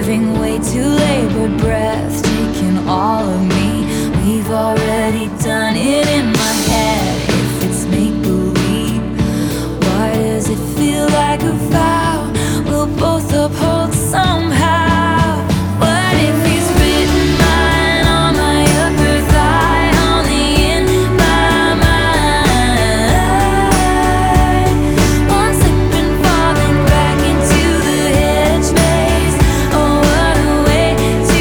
giving way to labored breath, taking all of me. We've already done it in my head. If it's make-believe, why does it feel like a vow we'll both uphold somehow? What if he's written mine on my upper thigh, only in my mind? One slip and falling back into the hedge maze. Oh, what a way to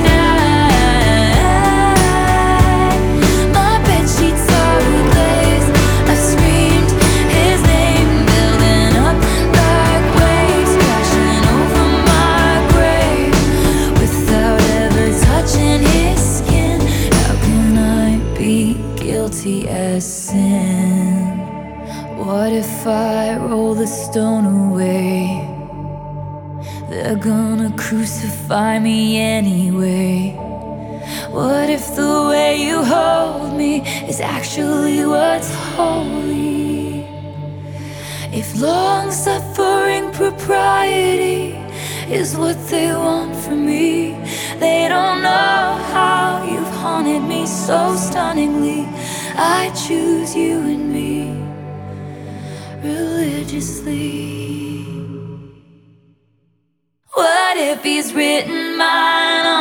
die. My bedsheets are ablaze. I've screamed his name, building up like waves, crashing over my grave without ever touching his skin. How can I be guilty as sin? What if I roll the stone away? They're gonna crucify me anyway. What if the way you hold me is actually what's holy? If long-suffering propriety is what they want from me, they don't know how you've haunted me so stunningly. I choose you and me religiously. What if he's written mine